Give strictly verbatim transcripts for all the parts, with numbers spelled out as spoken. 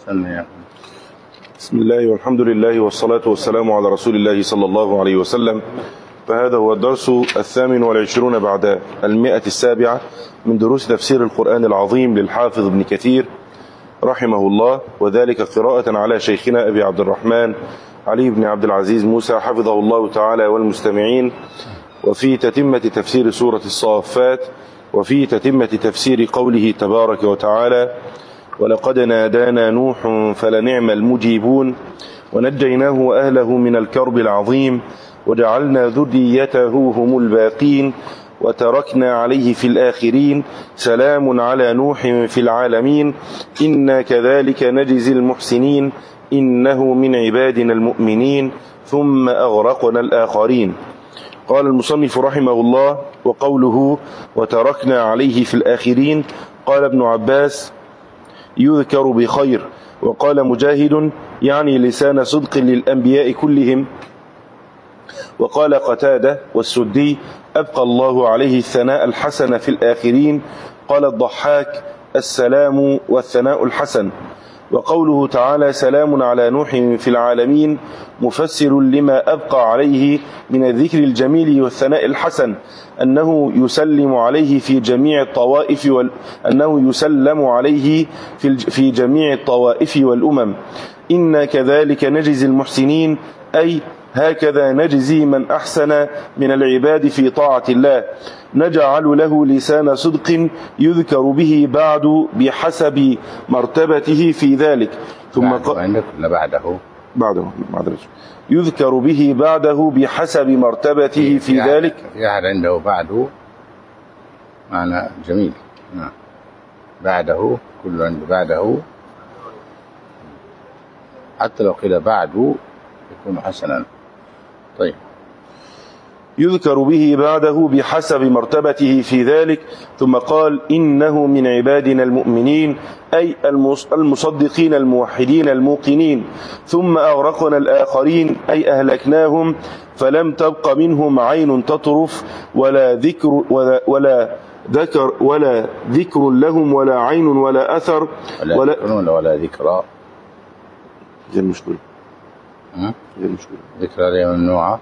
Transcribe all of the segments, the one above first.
بسم الله والحمد لله والصلاة والسلام على رسول الله صلى الله عليه وسلم. فهذا هو الدرس الثامن والعشرون بعد المئة السابعة من دروس تفسير القرآن العظيم للحافظ ابن كثير رحمه الله، وذلك قراءة على شيخنا أبي عبد الرحمن علي بن عبد العزيز موسى حفظه الله تعالى والمستمعين، وفي تتمة تفسير سورة الصافات، وفي تتمة تفسير قوله تبارك وتعالى: ولقد نادانا نوح فلنعم المجيبون ونجيناه وأهله من الكرب العظيم وجعلنا ذريته هم الباقين وتركنا عليه في الآخرين سلام على نوح في العالمين إنا كذلك نجزي المحسنين إنه من عبادنا المؤمنين ثم أغرقنا الآخرين. قال المصنف رحمه الله: وقوله وتركنا عليه في الآخرين، قال ابن عباس: يذكر بخير. وقال مجاهد: يعني لسان صدق للأنبياء كلهم. وقال قتادة والسدي: أبقى الله عليه الثناء الحسن في الآخرين. قال الضحاك: السلام والثناء الحسن. وقوله تعالى سلام على نوح في العالمين مفسر لما أبقى عليه من الذكر الجميل والثناء الحسن، أنه يسلم عليه في جميع الطوائف وال... أنه يسلم عليه في, الج... في جميع الطوائف والأمم. إنا كذلك نجزي المحسنين، أي هكذا نجزي من أحسن من العباد في طاعة الله، نجعل له لسان صدق يذكر به بعد بحسب مرتبته في ذلك. ثم قال بعده بعده بعده يذكر به بعده بحسب مرتبته في ذلك. في أحد عنده بعده معنى جميل. نعم. بعده كل عنده بعده، حتى لو قيل بعده يكون حسنا. طيب. يذكر به بعده بحسب مرتبته في ذلك. ثم قال: إنه من عبادنا المؤمنين، أي المصدقين الموحدين الموقنين. ثم أغرقنا الآخرين، أي أهلكناهم فلم تبق منهم عين تطرف ولا ذكر ولا, ولا ذكر ولا ذكر لهم ولا عين ولا أثر ولا ولا, ولا, ولا ذكرى. هذه المشكلة. هذه المشكلة. ذكرى ممنوعة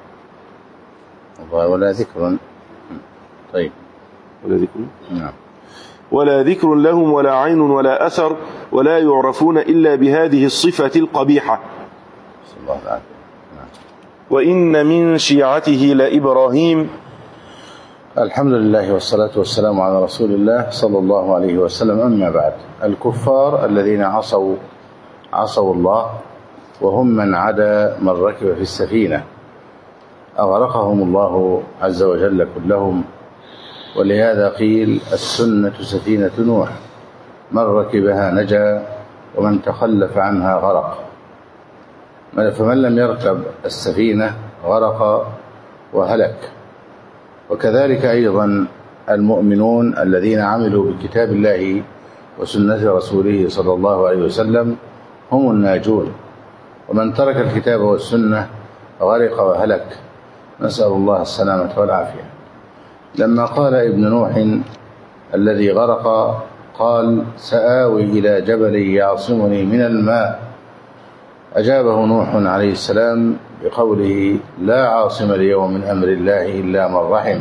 ولا ذكر. طيب. ولا ذكر. نعم. ولا ذكر لهم ولا عين ولا أثر ولا يعرفون إلا بهذه الصفة القبيحة. صلى الله عليه وسلم. نعم. وإن من شيعته لإبراهيم. الحمد لله والصلاة والسلام على رسول الله صلى الله عليه وسلم. أما بعد، الكفار الذين عصوا عصوا الله وهم من عدا من ركب في السفينة أغرقهم الله عز وجل كلهم، ولهذا قيل السنة سفينة نوح، من ركبها نجا ومن تخلف عنها غرق. فمن لم يركب السفينة غرق وهلك. وكذلك أيضا المؤمنون الذين عملوا بكتاب الله وسنة رسوله صلى الله عليه وسلم هم الناجون، ومن ترك الكتاب والسنة غرق وهلك، نسأل الله السلامة والعافية. لما قال ابن نوح الذي غرق قال: سآوي إلى جبل يعصمني من الماء، أجابه نوح عليه السلام بقوله: لا عاصم اليوم من أمر الله إلا من رحم.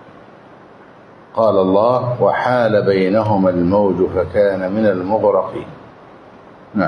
قال الله: وحال بينهما الموج فكان من المغرقين. نعم.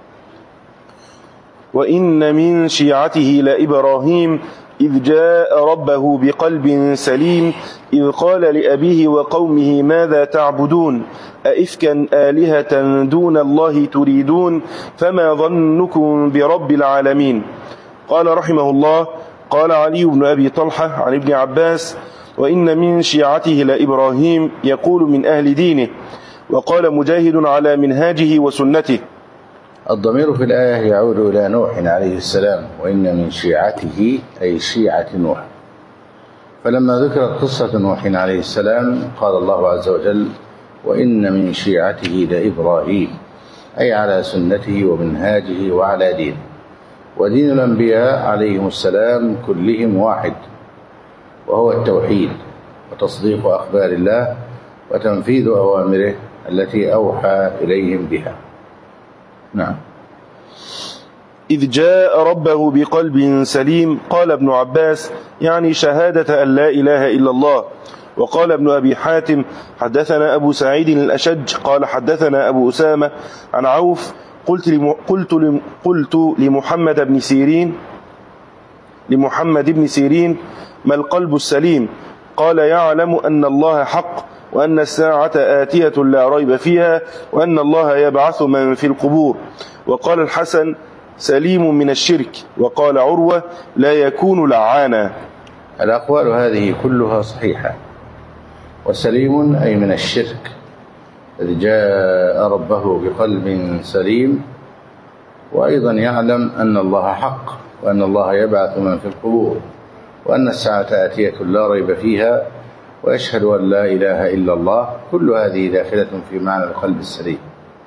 وإن من شيعته لإبراهيم إذ جاء ربه بقلب سليم إذ قال لأبيه وقومه ماذا تعبدون أئفكا آلهة دون الله تريدون فما ظنكم برب العالمين. قال رحمه الله: قال علي بن أبي طلحة عن ابن عباس: وإن من شيعته لإبراهيم يقول من أهل دينه. وقال مجاهد على منهاجه وسنته. الضمير في الآية يعود إلى نوح عليه السلام، وإن من شيعته أي شيعة نوح. فلما ذكرت قصة نوح عليه السلام قال الله عز وجل: وإن من شيعته لإبراهيم، أي على سنته ومنهاجه وعلى دينه. ودين الأنبياء عليهم السلام كلهم واحد، وهو التوحيد وتصديق أخبار الله وتنفيذ أوامره التي أوحى إليهم بها. نعم. إذ جاء ربه بقلب سليم. قال ابن عباس يعني شهادة أن لا إله إلا الله. وقال ابن أبي حاتم حدثنا أبو سعيد الأشج قال حدثنا أبو أسامة عن عوف قلت لم قلت لم قلت لمحمد بن سيرين لمحمد بن سيرين ما القلب السليم؟ قال يعلم أن الله حق وأن الساعة آتية لا ريب فيها وأن الله يبعث من في القبور. وقال الحسن سليم من الشرك. وقال عروة لا يكون لعانا. الأقوال هذه كلها صحيحة. وسليم أي من الشرك، إذ جاء ربه بقلب سليم. وأيضا يعلم أن الله حق وأن الله يبعث من في القبور وأن الساعة آتية لا ريب فيها ويشهد أن لا إله إلا الله. كل هذه داخلة في معنى القلب السليم.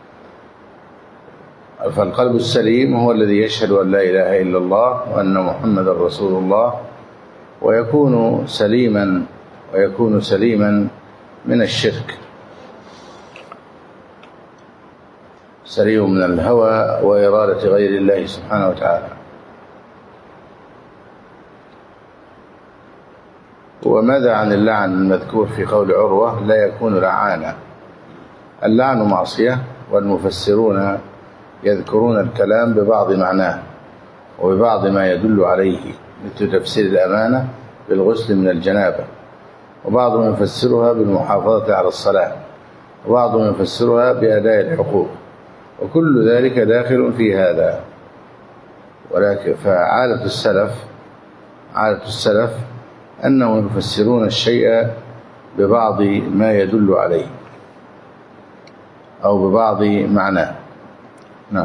فالقلب السليم هو الذي يشهد أن لا إله إلا الله وأن محمد رسول الله، ويكون سليما ويكون سليما من الشرك، سليم من الهوى وإرادة غير الله سبحانه وتعالى. وماذا عن اللعن المذكور في قول عروة لا يكون لعانا؟ اللعن معصية، والمفسرون يذكرون الكلام ببعض معناه وببعض ما يدل عليه، مثل تفسير الأمانة بالغسل من الجنابة، وبعضهم يفسرها بالمحافظة على الصلاة، وبعضهم يفسرها بأداء الحقوق، وكل ذلك داخل في هذا. ولكن فعادة السلف عادة السلف أنهم يفسرون الشيء ببعض ما يدل عليه أو ببعض معناه. نعم.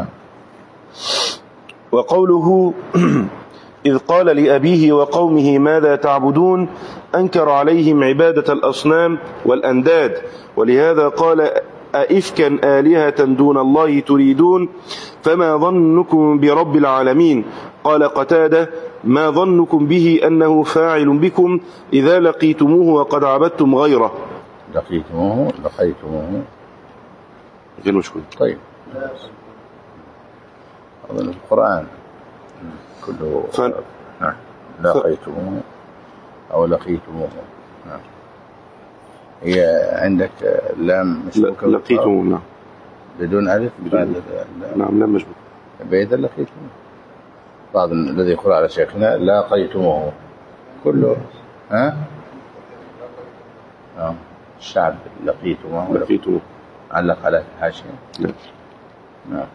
وقوله إذ قال لأبيه وقومه ماذا تعبدون أنكر عليهم عبادة الأصنام والأنداد، ولهذا قال أئفكا آلهة دون الله تريدون فما ظنكم برب العالمين. قال قتادة ما ظنكم به أنه فاعل بكم إذا لقيتموه وقد عبدتم غيره. لقيتموه لقيتموه غير مشكلة. طيب أظن القرآن كله ف... نعم. لقيتموه أو لقيتموه. نعم. هي عندك لام مشبوكة؟ لقيتموه نعم بدون ألف بدون نعم لام مشبوكة بإذا لقيتموه. بعض الذي يقول على شيخنا لقيتموه كله ها آه. الشعب لقيتموه لقيتموه علق على الحاشية. نعم. نعم.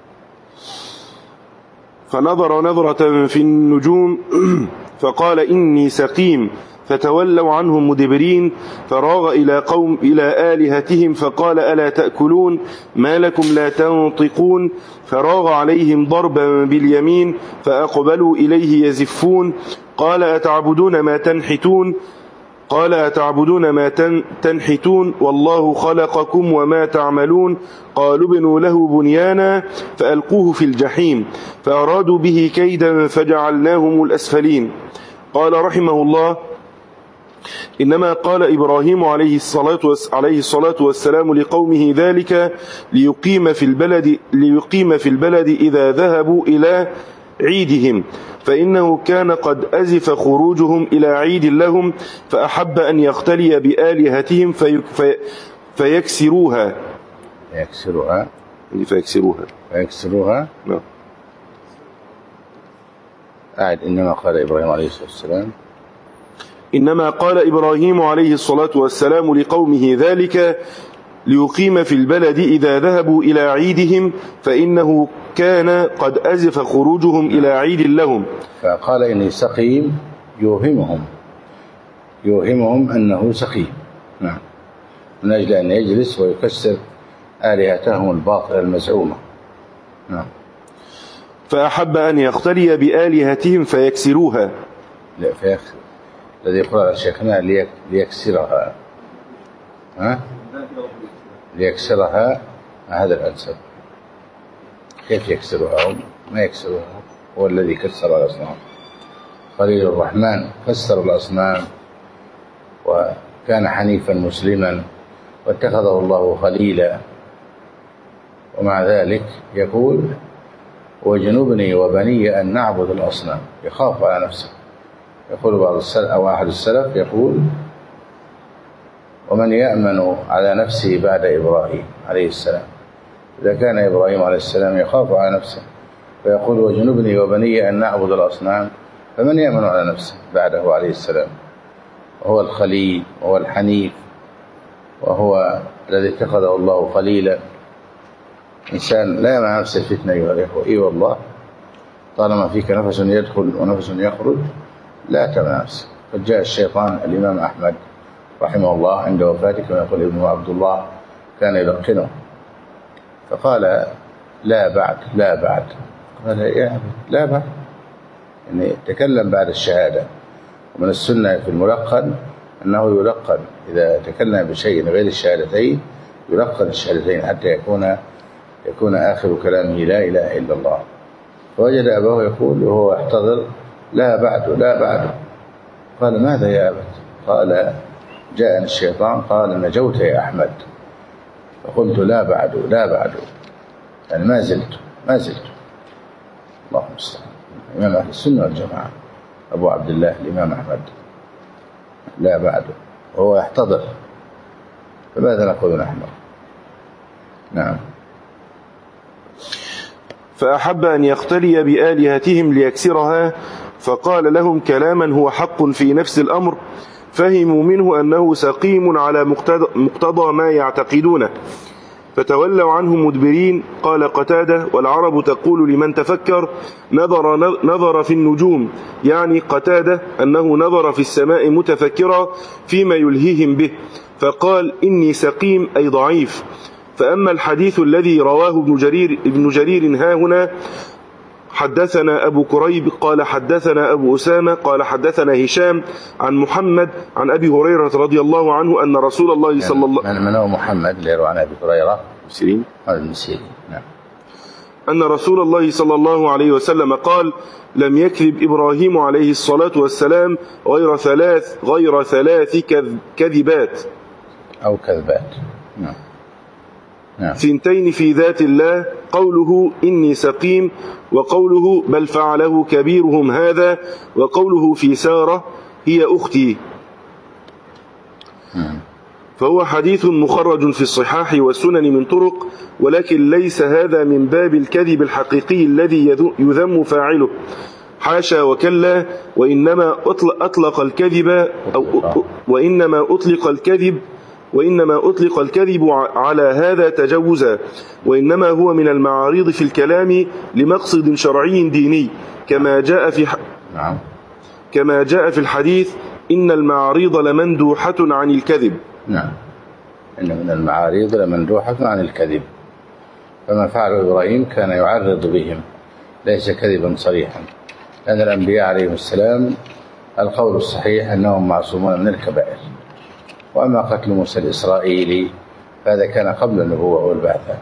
فنظر نظرة في النجوم فقال إني سقيم فتولوا عنهم مدبرين. فراغ إلى قوم إلى آلهتهم فقال ألا تأكلون ما لكم لا تنطقون. فراغ عليهم ضربا باليمين فأقبلوا إليه يزفون. قال أتعبدون ما تنحتون قال أتعبدون ما تنحتون والله خلقكم وما تعملون. قالوا ابنوا له بنيانا فألقوه في الجحيم فأرادوا به كيدا فجعلناهم الأسفلين. قال رحمه الله إنما قال إبراهيم عليه الصلاة عليه الصلاة والسلام لقومه ذلك ليقيم في البلد ليقيم في البلد إذا ذهبوا إلى عيدهم، فإنه كان قد أزف خروجهم إلى عيد لهم فأحب أن يختلي بآلهتهم في في فيكسروها يكسروها فيكسروها فيكسروها نعم. أعد إنما قال إبراهيم عليه الصلاة والسلام إنما قال إبراهيم عليه الصلاة والسلام لقومه ذلك ليقيم في البلد إذا ذهبوا إلى عيدهم فإنه كان قد أزف خروجهم إلى عيد لهم. فقال إني سقيم يوهمهم يوهمهم أنه سقيم. نعم. من أجل أن يجلس ويكسر آلهتهم الباطلة المزعومة. نعم. فأحب أن يختلي بآلهتهم فيكسروها. لا فيكسر الذي يقول على شيخنا ليك ليكسرها ها ليكسرها هذا الأنسب. كيف يكسرها؟ ما يكسرها، هو الذي كسر الأصنام. خليل الرحمن كسر الأصنام وكان حنيفا مسلما واتخذه الله خليلا، ومع ذلك يقول وجنوبني وبني أن نعبد الأصنام، يخاف على نفسه. يقول بعض السلف أو أحد السلف يقول: ومن يأمن على نفسه بعد إبراهيم عليه السلام؟ إذا كان إبراهيم عليه السلام يخاف على نفسه فيقول: وجنوبني وبني أن نعبد الأصنام، فمن يأمن على نفسه بعده عليه السلام؟ وهو الخليل وهو الحنيف وهو الذي اتخذه الله خليلا. إنسان لا يمنع نفسه الفتنة أيها الإخوة، إي والله، طالما فيك نفس يدخل ونفس يخرج لا تمنع نفسك. قد جاء الشيطان الإمام أحمد رحمه الله عند وفاته كما يقول ابنه عبد الله كان يلقنه، فقال: لا بعد لا بعد. قال: يا أبي لا بعد، يعني تكلم بعد الشهادة. ومن السنة في الملقن أنه يلقن إذا تكلم بشيء غير الشهادتين يلقن الشهادتين حتى يكون يكون آخر كلامه لا إله إلا الله. فوجد أباه يقول وهو يحتضر: لا بعد لا بعد. قال: ماذا يا أبت؟ قال: جاءني الشيطان قال: نجوت يا أحمد. فقلت: لا بعد لا بعد، يعني ما زلت ما زلت. اللهم المستعان. إمام أهل السنة والجماعة أبو عبد الله الإمام أحمد لا بعد وهو يحتضر، فماذا نقول نحن؟ نعم. فأحب أن يختلي بآلهتهم ليكسرها، فقال لهم كلاما هو حق في نفس الأمر، فهموا منه أنه سقيم على مقتضى ما يعتقدونه، فتولوا عنه مدبرين. قال قتادة: والعرب تقول لمن تفكر نظر, نظر في النجوم، يعني قتادة أنه نظر في السماء متفكرا فيما يلهيهم به، فقال: إني سقيم أي ضعيف. فأما الحديث الذي رواه ابن جرير, ابن جرير ها هنا: حدثنا أبو كريب قال حدثنا أبو أسامة قال حدثنا هشام عن محمد عن أبي هريرة رضي الله عنه أن رسول الله صلى الله عليه وسلم، من هو محمد اللي يروى عن أبي هريرة؟ سيرين هذا المسيري. نعم. أن رسول الله صلى الله عليه وسلم قال: لم يكذب إبراهيم عليه الصلاة والسلام غير ثلاث غير ثلاث كذبات أو كذبات. نعم. نعم. ثنتين في ذات الله، قوله إني سقيم، وقوله بل فعله كبيرهم هذا، وقوله في سارة هي أختي. نعم. فهو حديث مخرج في الصحاح والسنن من طرق، ولكن ليس هذا من باب الكذب الحقيقي الذي يذم فاعله، حاشا وكلا، وإنما أطلق الكذب أو وإنما أطلق الكذب وإنما أطلق الكذب على هذا تجوزا، وإنما هو من المعارض في الكلام لمقصد شرعي ديني، كما جاء في نعم. كما جاء في الحديث: إن المعارض لمندوحة عن الكذب. نعم. إن من المعارض لمندوحة عن الكذب، فما فعله إبراهيم كان يعرض بهم، ليس كذبا صريحا، لأن الأنبياء عليهم السلام القول الصحيح أنهم معصومون من الكبائر. وأما قتل موسى الإسرائيلي فهذا كان قبل النبوة والبعثة.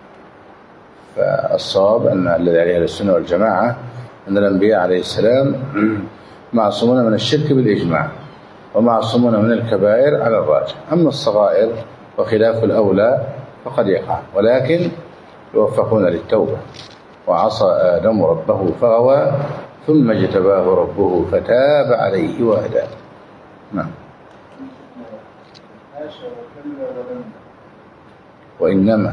فالصواب أن الذي عليه السنة والجماعة أن الأنبياء عليه السلام معصومون من الشرك بالإجماع، ومعصومون من الكبائر على الراجح. أما الصغائر وخلاف الأولى فقد يقع، ولكن يوفقون للتوبة. وعصى آدم ربه فغوى ثم اجتباه ربه فتاب عليه وهدى. نعم. وإنما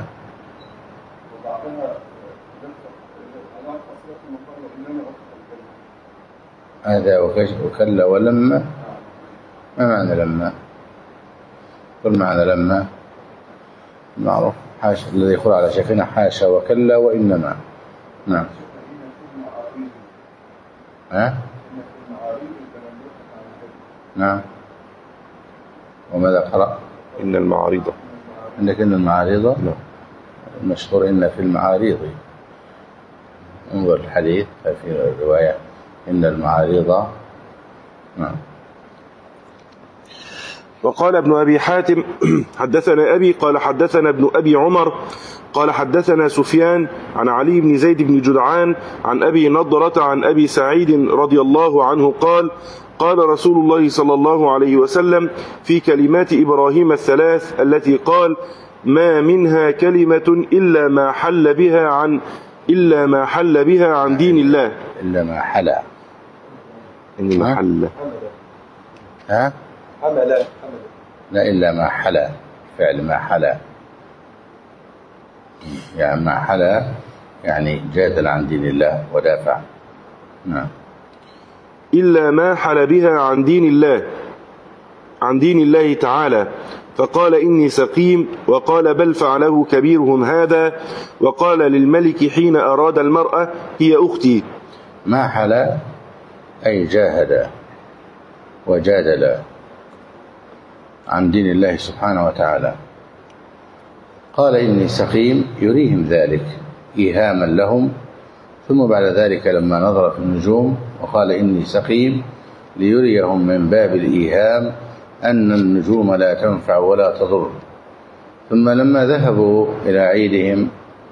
هذا وكلا ولما، ما معنى لما؟ قل معنى لما معروف، حاشا الذي يقول على شيخنا حاشا وكلا وإنما. نعم. ها؟ نعم. وماذا قرأ؟ إن المعارض. عندك إن المعارض؟ نعم. المشهور إن في المعارض، انظر الحديث في الرواية إن المعارض. نعم. وقال ابن أبي حاتم حدثنا أبي قال حدثنا ابن أبي عمر قال حدثنا سفيان عن علي بن زيد بن جدعان عن أبي نضرة عن أبي سعيد رضي الله عنه قال: قال رسول الله صلى الله عليه وسلم في كلمات إبراهيم الثلاث التي قال: ما منها كلمة إلا ما حل بها عن إلا ما حل بها عن دين الله. إلا ما حلا إن محل ها حمل لا إلا ما حلا فعل ما حلا يعني ما حلا يعني جادل عن دين الله ودافع. نعم. إلا ما حل بها عن دين الله عن دين الله تعالى، فقال إني سقيم، وقال بل فعله كبيرهم هذا، وقال للملك حين أراد المرأة هي أختي. ما حلا أي جاهد وجادل عن دين الله سبحانه وتعالى. قال إني سقيم يريهم ذلك إيهاما لهم، ثم بعد ذلك لما نظر في النجوم وقال إني سقيم ليريهم من باب الإيهام أن النجوم لا تنفع ولا تضر. ثم لما ذهبوا إلى عيدهم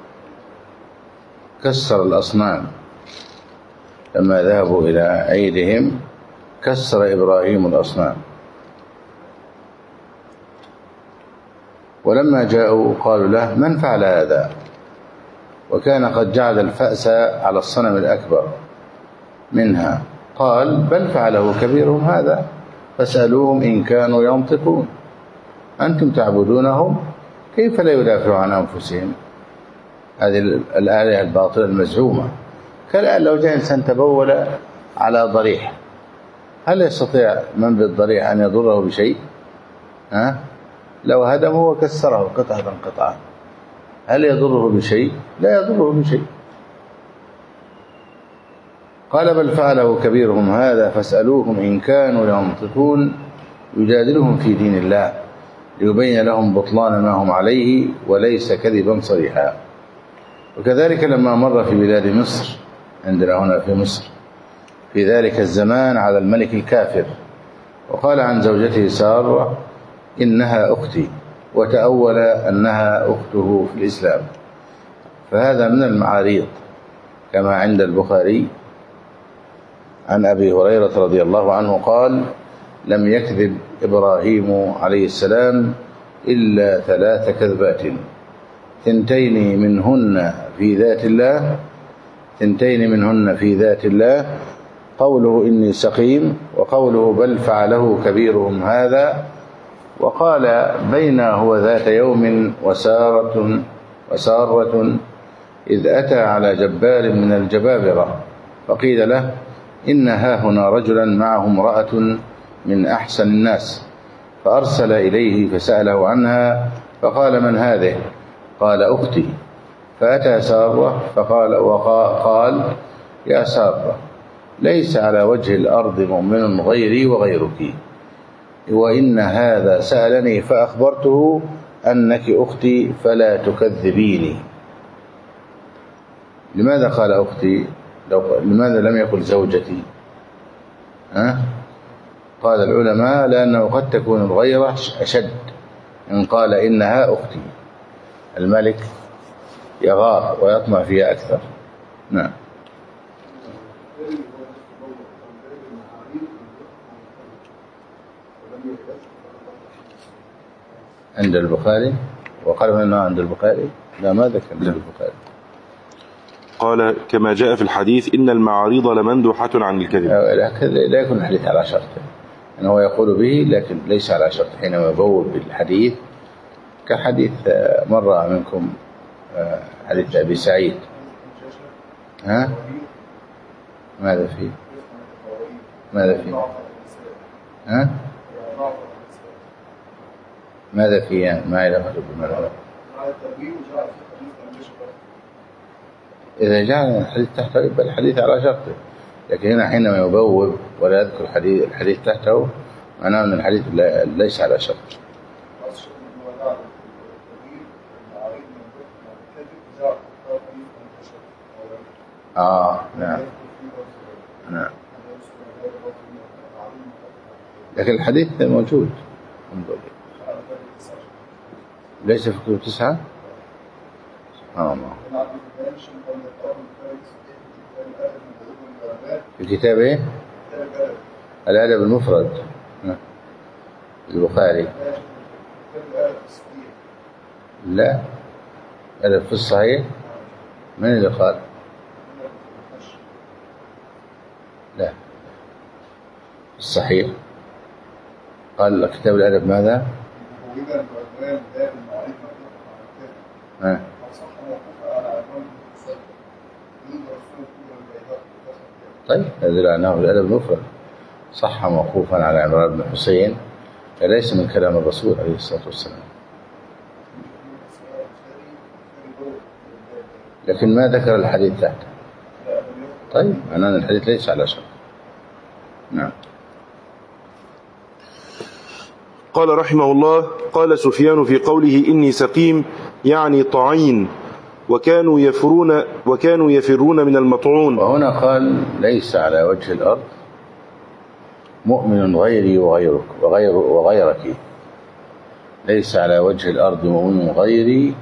كسر الأصنام. لما ذهبوا إلى عيدهم كسر إبراهيم الأصنام. ولما جاءوا قالوا له من فعل هذا؟ وكان قد جعل الفأس على الصنم الأكبر منها. قال بل فعله كبيرهم هذا فاسألوهم إن كانوا ينطقون. أنتم تعبدونهم كيف لا يدافعوا عن أنفسهم؟ هذه الآلهة الباطلة المزعومة. كالآن لو جاء إنسان تبول على ضريح، هل يستطيع من بالضريح أن يضره بشيء؟ ها؟ لو هدمه وكسره قطعة قطعة هل يضره بشيء؟ لا يضره بشيء. قال بل فعله كبيرهم هذا فاسألوهم إن كانوا ينطقون يجادلهم في دين الله ليبين لهم بطلان ما هم عليه وليس كذبا صريحا. وكذلك لما مر في بلاد مصر، عندنا هنا في مصر في ذلك الزمان على الملك الكافر، وقال عن زوجته سارة إنها أختي، وتأول أنها أخته في الإسلام. فهذا من المعاريض كما عند البخاري عن أبي هريرة رضي الله عنه قال لم يكذب إبراهيم عليه السلام إلا ثلاث كذبات، ثنتين منهن في ذات الله ثنتين منهن في ذات الله قوله إني سقيم، وقوله بل فعله كبيرهم هذا، وقال بينه وذات يوم وسارة وسارة إذ أتى على جبار من الجبابرة فقيل له إن هاهنا رجلا معه امرأة من أحسن الناس، فأرسل إليه فسأله عنها فقال من هذه؟ قال أختي. فأتى سارة فقال وقال يا سارة ليس على وجه الأرض مؤمن غيري وغيرك، وإن هذا سألني فأخبرته أنك أختي فلا تكذبيني. لماذا قال أختي؟ لماذا لم يقل زوجتي؟ ها؟ قال العلماء لأنه قد تكون الغيرة أشد إن قال إنها أختي، الملك يغار ويطمع فيها أكثر. نعم. عند البخاري وقال أنه عند البخاري لا ما ذكر عند البخاري. قال كما جاء في الحديث إن المعارض لمندوحة عن الكذب. لا يكون الحديث على شرطه، يعني هو يقول به لكن ليس على شرط. حينما يبوب بالحديث كحديث مر منكم حديث أبي سعيد، ها ماذا فيه؟ ماذا فيه؟ ها ماذا فيه يعني؟ ما إلى غالب المرأة إذا جاء الحديث تحته يبقى الحديث على شرطه، لكن هنا حينما يبوب ولا يذكر الحديث الحديث تحته معناه أن الحديث ليس على شرط. آه نعم نعم، لكن الحديث موجود ليس في كتب تسعة. سبحان الله. في كتاب ايه؟ الأدب المفرد البخاري. لا، أدب في الصحيح من اللي قال؟ لا الصحيح قال كتاب الأدب ماذا؟ ها. طيب هذا أنه الأدب المفرد صح موقوفا على عمران بن حسين فليس من كلام الرسول عليه الصلاة والسلام، لكن ما ذكر الحديث تحته. طيب معناه أن الحديث ليس على شرط. نعم. قال رحمه الله: قال سفيان في قوله إني سقيم يعني طعين، وكانوا يفرون وكانوا يفرون من المطعون. وهنا قال ليس على وجه الأرض مؤمن غيري وغيرك وغير وغيرك، ليس على وجه الأرض مؤمن غيري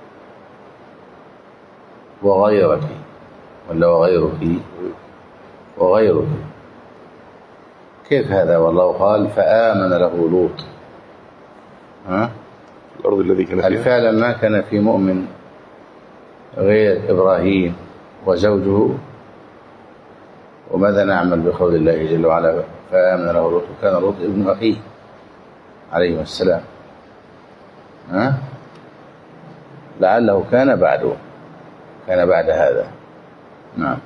وغيرك ولا وغيرك وغيرك. كيف هذا؟ والله قال فآمن له لوط. ها؟ الأرض الذي كان فيها فعلا ما كان في مؤمن غير إبراهيم وزوجه. وماذا نعمل بقول الله جل وعلا فآمن له لوط؟ وكان لوط ابن أخيه عليه السلام. ها؟ لعله كان بعده كان بعد هذا. نعم.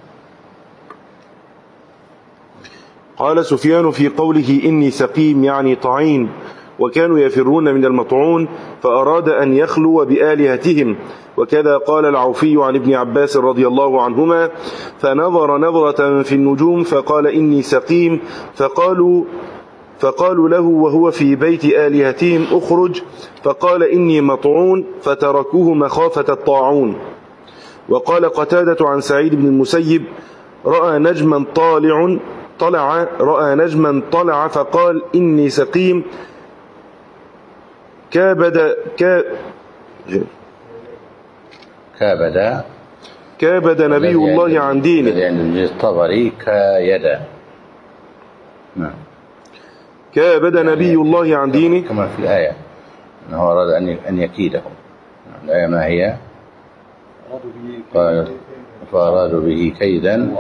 قال سفيان في قوله إني سقيم يعني طعين، وكانوا يفرون من المطعون، فأراد أن يخلو بآلهتهم. وكذا قال العوفي عن ابن عباس رضي الله عنهما: فنظر نظرة في النجوم فقال إني سقيم، فقالوا فقالوا له وهو في بيت آلهتهم اخرج، فقال إني مطعون، فتركوه مخافة الطاعون. وقال قتادة عن سعيد بن المسيب: رأى نجما طالع طلع رأى نجما طلع فقال إني سقيم، كابد كا كابد كابد نبي الله عن دينه. يعني الطبري كايد. نعم. كابد نبي الله عن دينه كما في الآية أنه أراد أن يكيده. الآية ما هي؟ قال فأرادوا به كيدا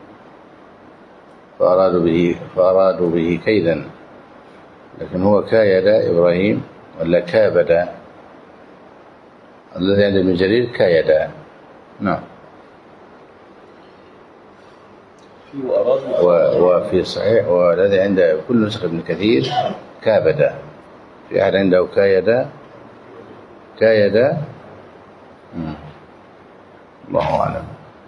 فأرادوا به فأرادوا به كيدا، لكن هو كايد إبراهيم ولا كابد؟ الذي عند ابن جرير كايد. نعم. وفي صحيح والذي عند كل نسخ ابن كثير كابد. في أحد عنده كايد كايد. الله أعلم.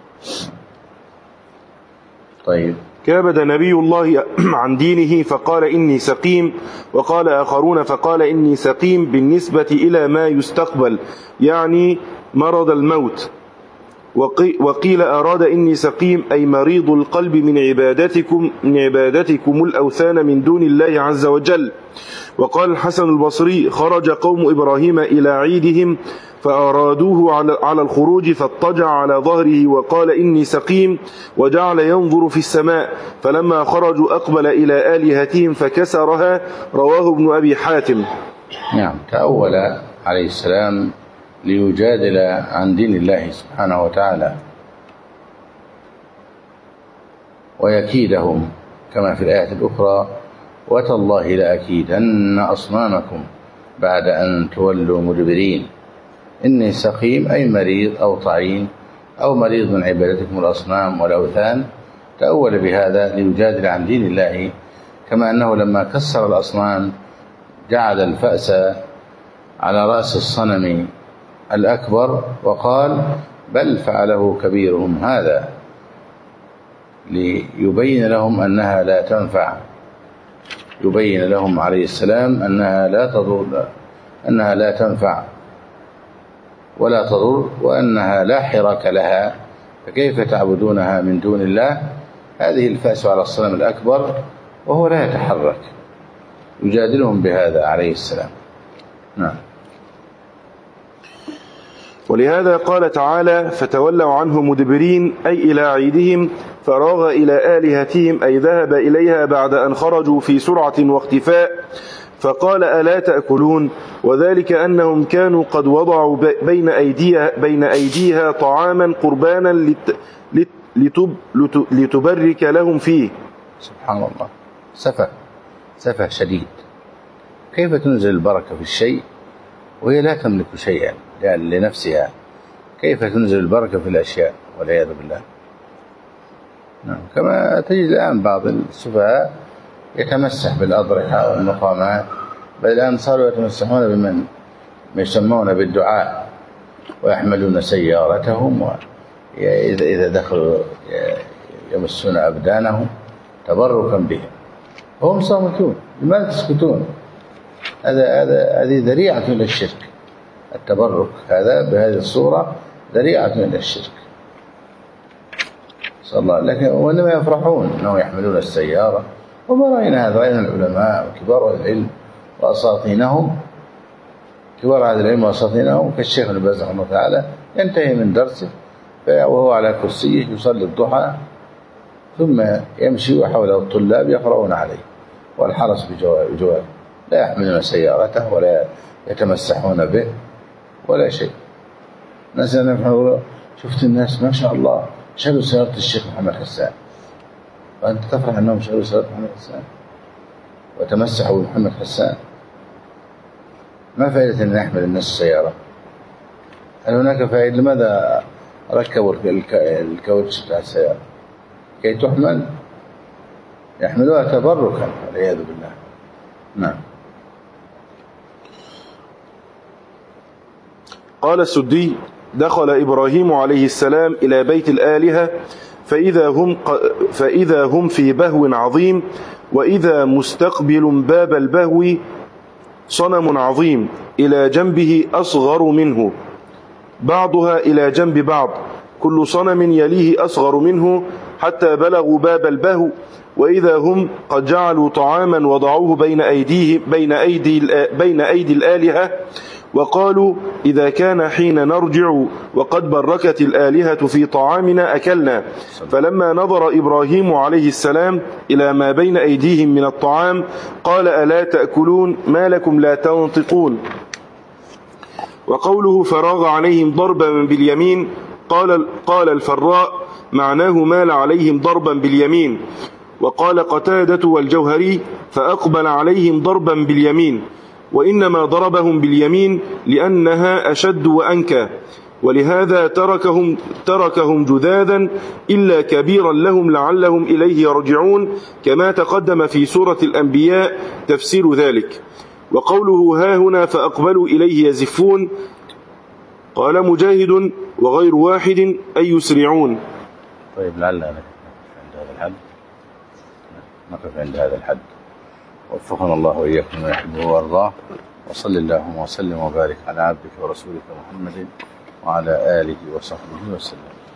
طيب. كابد نبي الله عن دينه فقال إني سقيم، وقال آخرون فقال إني سقيم بالنسبة إلى ما يستقبل يعني مرض الموت. وقيل أراد إني سقيم أي مريض القلب من عبادتكم من عبادتكم الأوثان من دون الله عز وجل. وقال الحسن البصري: خرج قوم إبراهيم إلى عيدهم فأرادوه على الخروج فاضطجع على ظهره وقال إني سقيم، وجعل ينظر في السماء، فلما خرجوا أقبل إلى آلهتهم فكسرها. رواه ابن أبي حاتم. نعم. تأول عليه السلام ليجادل عن دين الله سبحانه وتعالى ويكيدهم كما في الآية الأخرى: وتالله لأكيدن أصنامكم بعد أن تولوا مدبرين. إني سقيم أي مريض أو طعين أو مريض من عبادتكم الأصنام والأوثان. تأول بهذا ليجادل عن دين الله، كما أنه لما كسر الأصنام جعل الفأس على رأس الصنم الأكبر وقال: بل فعله كبيرهم هذا، ليبين لهم أنها لا تنفع، يبين لهم عليه السلام أنها لا تضر أنها لا تنفع ولا تضر، وأنها لا حراك لها، فكيف تعبدونها من دون الله؟ هذه الفأس على الصنم الأكبر وهو لا يتحرك، يجادلهم بهذا عليه السلام. نعم. ولهذا قال تعالى: فتولوا عنه مدبرين أي إلى عيدهم، فراغ إلى آلهتهم أي ذهب إليها بعد أن خرجوا في سرعة واختفاء، فقال ألا تأكلون؟ وذلك أنهم كانوا قد وضعوا بين أيديها, بين أيديها طعاما قربانا لت لتب لتبرك لهم فيه. سبحان الله، سفه سفه شديد. كيف تنزل البركة في الشيء وهي لا تملك شيئا يعني لنفسها؟ كيف تنزل البركة في الأشياء والعياذ بالله؟ نعم. كما تجد الآن بعض السفهاء يتمسح بالأضرحة والمقامات، بل الآن صاروا يتمسحون بمن يسمون بالدعاء ويحملون سيارتهم، وإذا دخلوا يمسون أبدانهم تبركا بهم وهم صامتون. لماذا تسكتون؟ هذا هذا هذه ذريعة إلى الشرك. التبرك هذا بهذه الصورة ذريعة إلى الشرك صلى الله. لكن وإنما يفرحون أنهم يحملون السيارة. وما رأينا هذا، رأينا العلماء وكبار العلم وأساطينهم، كبار هذا العلم وأساطينهم كالشيخ ابن باز رحمه الله تعالى، ينتهي من درسه وهو على كرسيه يصلي الضحى ثم يمشي وحوله الطلاب يقرؤون عليه والحرس بجواره، لا يحملون سيارته ولا يتمسحون به ولا شيء. مثلا شفت الناس ما شاء الله شالوا سيارة الشيخ محمد حسان، وأنت تفرح أنهم شالوا سيارة محمد حسان وتمسحوا بمحمد حسان؟ ما فائدة أن يحمل الناس السيارة؟ هل هناك فائدة؟ لماذا ركبوا الكاوتش بتاع السيارة؟ كي تحمل؟ يحملوها تبركا والعياذ بالله. نعم. قال السدي: دخل إبراهيم عليه السلام إلى بيت الآلهة فإذا هم, فإذا هم في بهو عظيم، وإذا مستقبل باب البهو صنم عظيم إلى جنبه أصغر منه، بعضها إلى جنب بعض، كل صنم يليه أصغر منه، حتى بلغوا باب البهو، وإذا هم قد جعلوا طعاما وضعوه بين أيديه بين أيدي بين أيدي الآلهة، وقالوا: إذا كان حين نرجع وقد بركت الآلهة في طعامنا أكلنا. فلما نظر إبراهيم عليه السلام إلى ما بين أيديهم من الطعام قال: ألا تأكلون؟ ما لكم لا تنطقون؟ وقوله: فراغ عليهم ضربا باليمين، قال قال الفراء معناه مال عليهم ضربا باليمين. وقال قتادة والجوهري: فأقبل عليهم ضربا باليمين، وإنما ضربهم باليمين لأنها أشد وأنكى، ولهذا تركهم, تركهم جذاذا إلا كبيرا لهم لعلهم إليه يرجعون، كما تقدم في سورة الأنبياء تفسير ذلك. وقوله ها هنا فأقبلوا إليه يزفون، قال مجاهد وغير واحد أي يسرعون. طيب لعلنا نقف عند هذا الحد، نقف عند هذا الحد. وفقنا الله وإياكم ما يحبه ويرضاه، وصل اللهم وسلم وبارك على عبدك ورسولك محمد وعلى آله وصحبه وسلم.